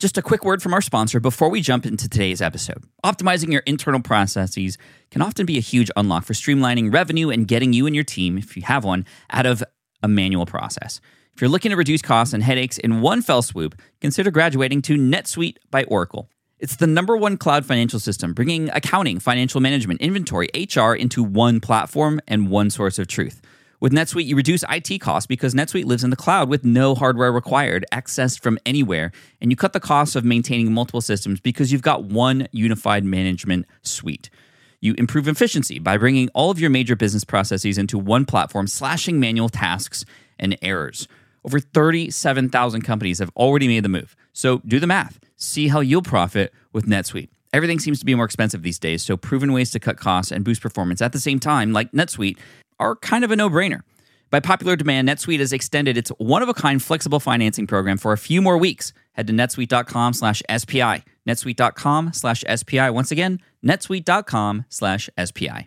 Just a quick word from our sponsor before we jump into today's episode. Optimizing your internal processes can often be a huge unlock for streamlining revenue and getting you and your team, if you have one, out of a manual process. If you're looking to reduce costs and headaches in one fell swoop, consider graduating to NetSuite by Oracle. It's the #1 cloud financial system, bringing accounting, financial management, inventory, HR into one platform and one source of truth. With NetSuite, you reduce IT costs because NetSuite lives in the cloud with no hardware required, accessed from anywhere, and you cut the costs of maintaining multiple systems because you've got one unified management suite. You improve efficiency by bringing all of your major business processes into one platform, slashing manual tasks and errors. Over 37,000 companies have already made the move. So do the math. See how you'll profit with NetSuite. Everything seems to be more expensive these days, so proven ways to cut costs and boost performance at the same time, like NetSuite, are kind of a no-brainer. By popular demand, NetSuite has extended its one-of-a-kind flexible financing program for a few more weeks. Head to netsuite.com/SPI. netsuite.com/SPI. Once again, netsuite.com/SPI.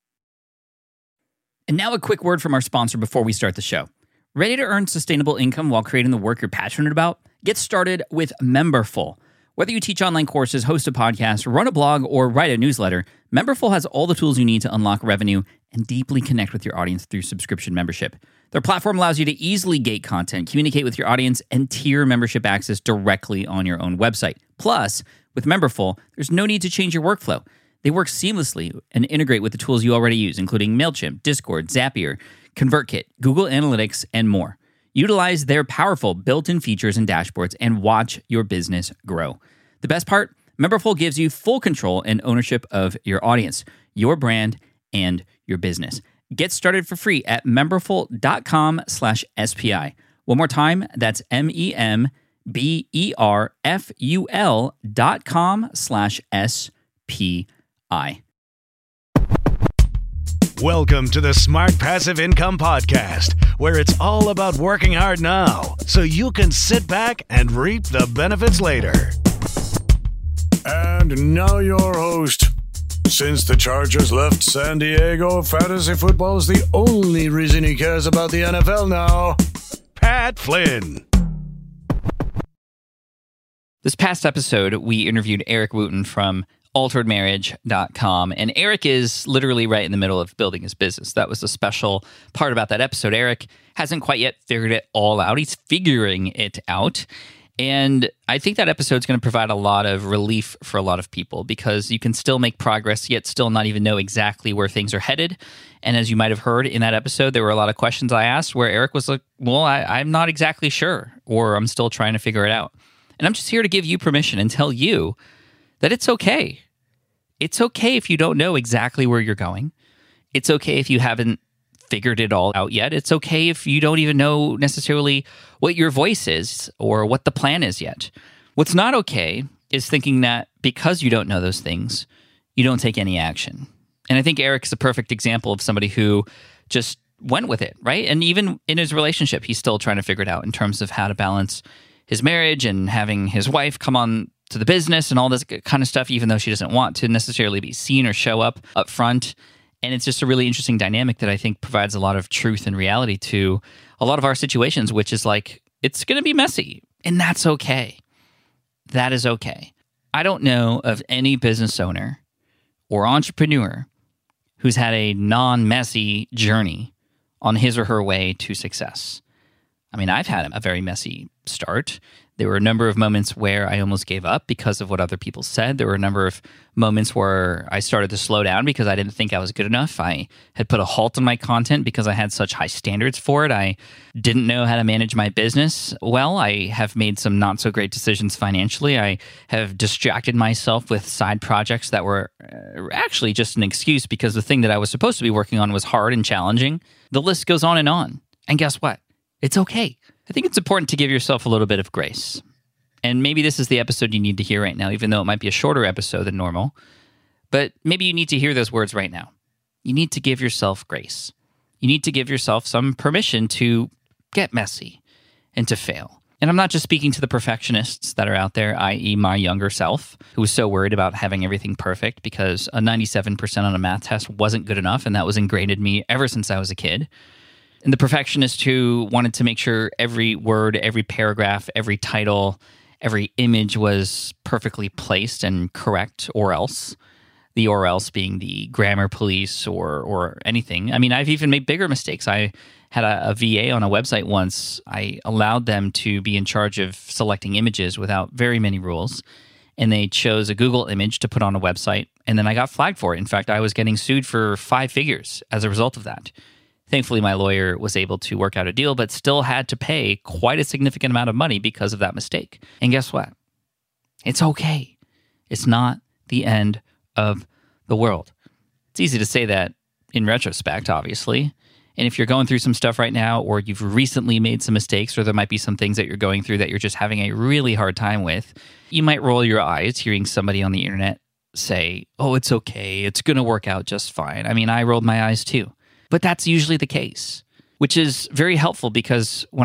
And now a quick word from our sponsor before we start the show. Ready to earn sustainable income while creating the work you're passionate about? Get started with Memberful. Whether you teach online courses, host a podcast, run a blog, or write a newsletter, Memberful has all the tools you need to unlock revenue and deeply connect with your audience through subscription membership. Their platform allows you to easily gate content, communicate with your audience, and tier membership access directly on your own website. Plus, with Memberful, there's no need to change your workflow. They work seamlessly and integrate with the tools you already use, including MailChimp, Discord, Zapier, ConvertKit, Google Analytics, and more. Utilize their powerful built-in features and dashboards and watch your business grow. The best part? Memberful gives you full control and ownership of your audience, your brand, and your business. Get started for free at memberful.com/SPI. One more time, that's memberful.com/SPI. Welcome to the Smart Passive Income Podcast, where it's all about working hard now so you can sit back and reap the benefits later. And now your host. Since the Chargers left San Diego, fantasy football is the only reason he cares about the NFL now. Pat Flynn. This past episode, we interviewed Eric Wooten from alteredmarriage.com. And Eric is literally right in the middle of building his business. That was the special part about that episode. Eric hasn't quite yet figured it all out. He's figuring it out. And I think that episode is going to provide a lot of relief for a lot of people because you can still make progress, yet still not even know exactly where things are headed. And as you might have heard in that episode, there were a lot of questions I asked where Eric was like, well, I'm not exactly sure, or I'm still trying to figure it out. And I'm just here to give you permission and tell you that it's okay. It's okay if you don't know exactly where you're going. It's okay if you haven't figured it all out yet. It's okay if you don't even know necessarily what your voice is or what the plan is yet. What's not okay is thinking that because you don't know those things, you don't take any action. And I think Eric's a perfect example of somebody who just went with it, right? And even in his relationship, he's still trying to figure it out in terms of how to balance his marriage and having his wife come on to the business and all this kind of stuff, even though she doesn't want to necessarily be seen or show up front. And it's just a really interesting dynamic that I think provides a lot of truth and reality to a lot of our situations, which is like, it's going to be messy, and that's okay. That is okay. I don't know of any business owner or entrepreneur who's had a non-messy journey on his or her way to success. I mean, I've had a very messy start. There were a number of moments where I almost gave up because of what other people said. There were a number of moments where I started to slow down because I didn't think I was good enough. I had put a halt on my content because I had such high standards for it. I didn't know how to manage my business well. I have made some not so great decisions financially. I have distracted myself with side projects that were actually just an excuse because the thing that I was supposed to be working on was hard and challenging. The list goes on. And guess what? It's okay. I think it's important to give yourself a little bit of grace. And maybe this is the episode you need to hear right now, even though it might be a shorter episode than normal. But maybe you need to hear those words right now. You need to give yourself grace. You need to give yourself some permission to get messy and to fail. And I'm not just speaking to the perfectionists that are out there, i.e. my younger self, who was so worried about having everything perfect because a 97% on a math test wasn't good enough, and that was ingrained in me ever since I was a kid. And the perfectionist who wanted to make sure every word, every paragraph, every title, every image was perfectly placed and correct, or else. The or else being the grammar police or anything. I mean, I've even made bigger mistakes. I had a VA on a website once. I allowed them to be in charge of selecting images without very many rules. And they chose a Google image to put on a website. And then I got flagged for it. In fact, I was getting sued for 5 figures as a result of that. Thankfully, my lawyer was able to work out a deal, but still had to pay quite a significant amount of money because of that mistake. And guess what? It's okay. It's not the end of the world. It's easy to say that in retrospect, obviously. And if you're going through some stuff right now, or you've recently made some mistakes, or there might be some things that you're going through that you're just having a really hard time with, you might roll your eyes hearing somebody on the internet say, oh, it's okay, it's going to work out just fine. I mean, I rolled my eyes too. But that's usually the case, which is very helpful because when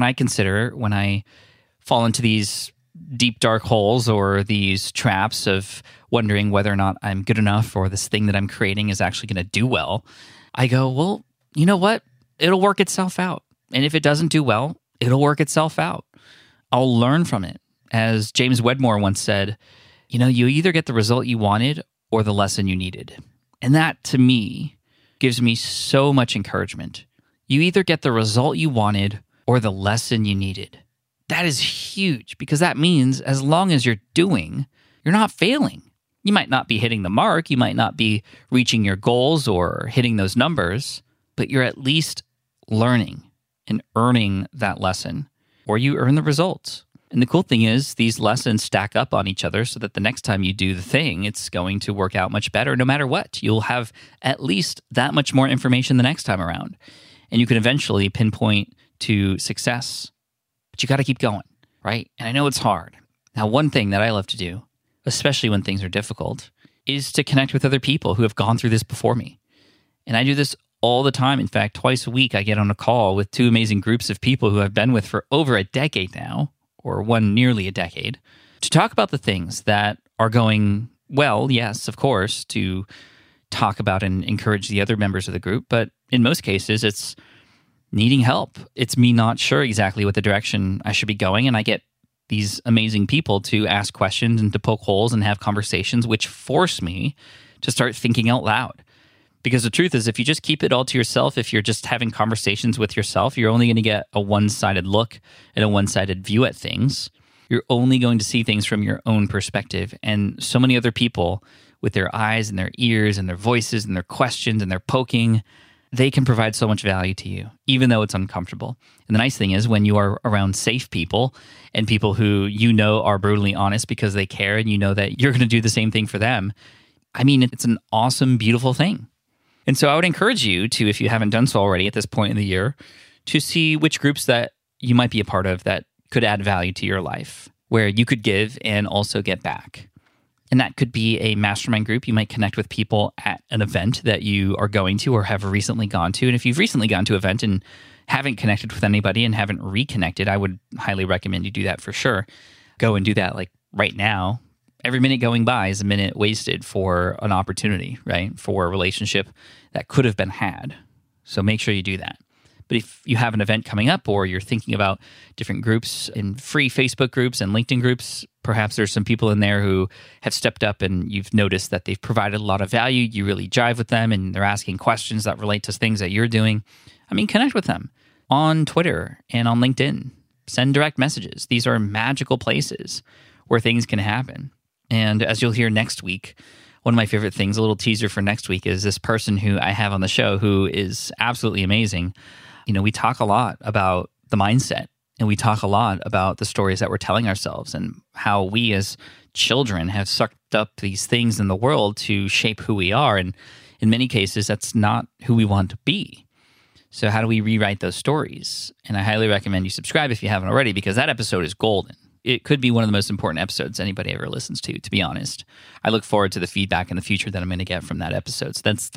I fall into these deep, dark holes or these traps of wondering whether or not I'm good enough or this thing that I'm creating is actually going to do well, I go, well, you know what? It'll work itself out. And if it doesn't do well, it'll work itself out. I'll learn from it. As James Wedmore once said, you either get the result you wanted or the lesson you needed. And that, to me, gives me so much encouragement. You either get the result you wanted or the lesson you needed. That is huge because that means as long as you're doing, you're not failing. You might not be hitting the mark. You might not be reaching your goals or hitting those numbers, but you're at least learning and earning that lesson, or you earn the results. And the cool thing is these lessons stack up on each other so that the next time you do the thing, it's going to work out much better no matter what. You'll have at least that much more information the next time around. And you can eventually pinpoint to success. But you got to keep going, right? And I know it's hard. Now, one thing that I love to do, especially when things are difficult, is to connect with other people who have gone through this before me. And I do this all the time. In fact, twice a week, I get on a call with 2 amazing groups of people who I've been with for over a decade now, or one nearly a decade, to talk about the things that are going well, yes, of course, to talk about and encourage the other members of the group. But in most cases, it's needing help. It's me not sure exactly what the direction I should be going. And I get these amazing people to ask questions and to poke holes and have conversations, which force me to start thinking out loud. Because the truth is, if you just keep it all to yourself, if you're just having conversations with yourself, you're only going to get a one-sided look and a one-sided view at things. You're only going to see things from your own perspective. And so many other people with their eyes and their ears and their voices and their questions and their poking, they can provide so much value to you, even though it's uncomfortable. And the nice thing is when you are around safe people and people who you know are brutally honest because they care and you know that you're going to do the same thing for them, I mean, it's an awesome, beautiful thing. And so I would encourage you to, if you haven't done so already at this point in the year, to see which groups that you might be a part of that could add value to your life, where you could give and also get back. And that could be a mastermind group. You might connect with people at an event that you are going to or have recently gone to. And if you've recently gone to an event and haven't connected with anybody and haven't reconnected, I would highly recommend you do that for sure. Go and do that like right now. Every minute going by is a minute wasted for an opportunity, right? For a relationship that could have been had. So make sure you do that. But if you have an event coming up or you're thinking about different groups in free Facebook groups and LinkedIn groups, perhaps there's some people in there who have stepped up and you've noticed that they've provided a lot of value. You really jive with them and they're asking questions that relate to things that you're doing. I mean, connect with them on Twitter and on LinkedIn. Send direct messages. These are magical places where things can happen. And as you'll hear next week, one of my favorite things, a little teaser for next week, is this person who I have on the show who is absolutely amazing. You know, we talk a lot about the mindset and we talk a lot about the stories that we're telling ourselves and how we as children have sucked up these things in the world to shape who we are. And in many cases, that's not who we want to be. So how do we rewrite those stories? And I highly recommend you subscribe if you haven't already, because that episode is golden. It could be one of the most important episodes anybody ever listens to be honest. I look forward to the feedback in the future that I'm going to get from that episode. So that's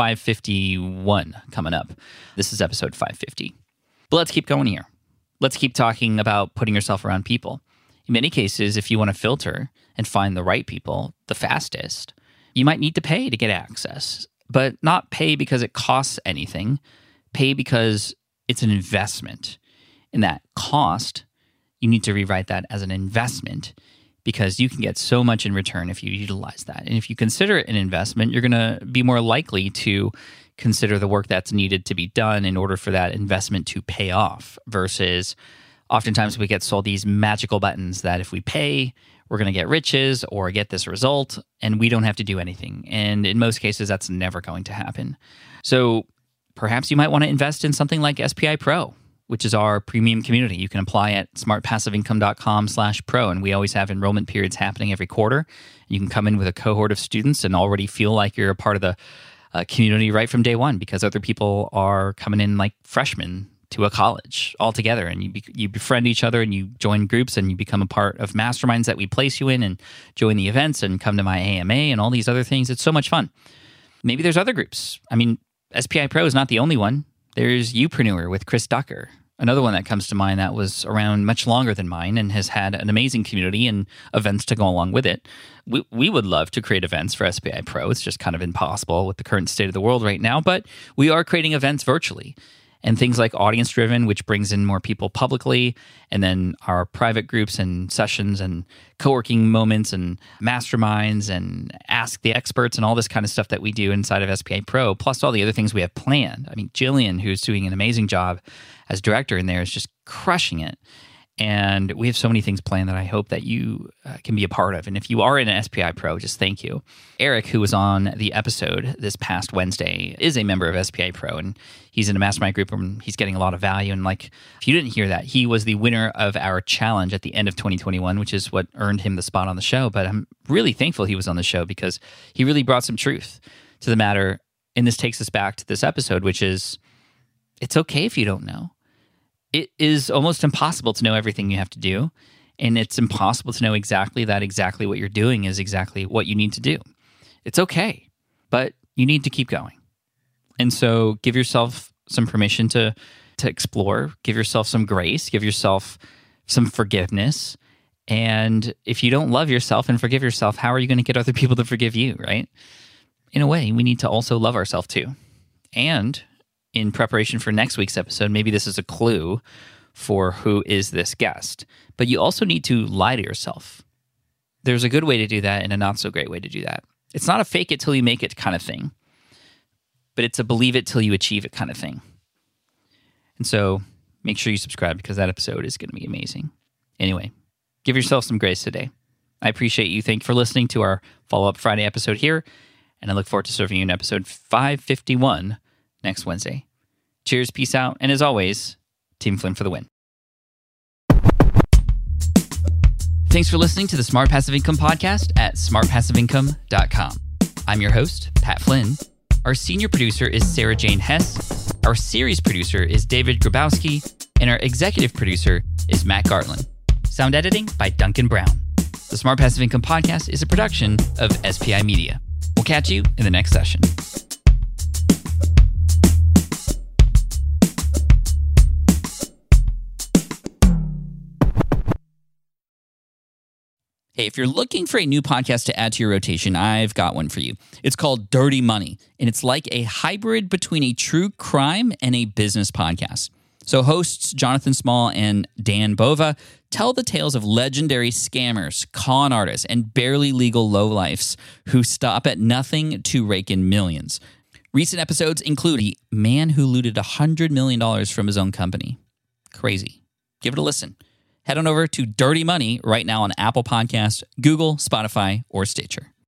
551 coming up. This is episode 550. But let's keep going here. Let's keep talking about putting yourself around people. In many cases, if you want to filter and find the right people the fastest, you might need to pay to get access, but not pay because it costs anything. Pay because it's an investment. And that cost, you need to rewrite that as an investment because you can get so much in return if you utilize that. And if you consider it an investment, you're going to be more likely to consider the work that's needed to be done in order for that investment to pay off, versus oftentimes we get sold these magical buttons that if we pay, we're going to get riches or get this result, and we don't have to do anything. And in most cases, that's never going to happen. So perhaps you might want to invest in something like SPI Pro, which is our premium community. You can apply at smartpassiveincome.com/pro, and we always have enrollment periods happening every quarter. You can come in with a cohort of students and already feel like you're a part of the community right from day one, because other people are coming in like freshmen to a college all together, and you befriend each other and you join groups and you become a part of masterminds that we place you in and join the events and come to my AMA and all these other things. It's so much fun. Maybe there's other groups. I mean, SPI Pro is not the only one. There's Upreneur with Chris Ducker, another one that comes to mind that was around much longer than mine and has had an amazing community and events to go along with it. We would love to create events for SPI Pro. It's just kind of impossible with the current state of the world right now, but we are creating events virtually. And things like Audience Driven, which brings in more people publicly, and then our private groups and sessions and co-working moments and masterminds and Ask the Experts and all this kind of stuff that we do inside of SPI Pro, plus all the other things we have planned. I mean, Jillian, who's doing an amazing job as director in there, is just crushing it. And we have so many things planned that I hope that you can be a part of. And if you are in an SPI Pro, just thank you. Eric, who was on the episode this past Wednesday, is a member of SPI Pro, and he's in a mastermind group and he's getting a lot of value. And like, if you didn't hear that, he was the winner of our challenge at the end of 2021, which is what earned him the spot on the show. But I'm really thankful he was on the show because he really brought some truth to the matter. And this takes us back to this episode, which is, it's okay if you don't know. It is almost impossible to know everything you have to do, and it's impossible to know exactly what you're doing is exactly what you need to do. It's okay, but you need to keep going. And so give yourself some permission to explore, give yourself some grace, give yourself some forgiveness. And if you don't love yourself and forgive yourself, how are you going to get other people to forgive you, right? In a way, we need to also love ourselves too. And in preparation for next week's episode, maybe this is a clue for who is this guest. But you also need to lie to yourself. There's a good way to do that and a not so great way to do that. It's not a fake it till you make it kind of thing, but it's a believe it till you achieve it kind of thing. And so make sure you subscribe because that episode is going to be amazing. Anyway, give yourself some grace today. I appreciate you. Thank you for listening to our follow-up Friday episode here, and I look forward to serving you in episode 551 next Wednesday. Cheers, peace out, and as always, Team Flynn for the win. Thanks for listening to the Smart Passive Income Podcast at smartpassiveincome.com. I'm your host, Pat Flynn. Our senior producer is Sarah Jane Hess. Our series producer is David Grabowski. And our executive producer is Matt Gartland. Sound editing by Duncan Brown. The Smart Passive Income Podcast is a production of SPI Media. We'll catch you in the next session. Hey, if you're looking for a new podcast to add to your rotation, I've got one for you. It's called Dirty Money, and it's like a hybrid between a true crime and a business podcast. So hosts Jonathan Small and Dan Bova tell the tales of legendary scammers, con artists, and barely legal lowlifes who stop at nothing to rake in millions. Recent episodes include a man who looted $100 million from his own company. Crazy. Give it a listen. Head on over to Dirty Money right now on Apple Podcasts, Google, Spotify, or Stitcher.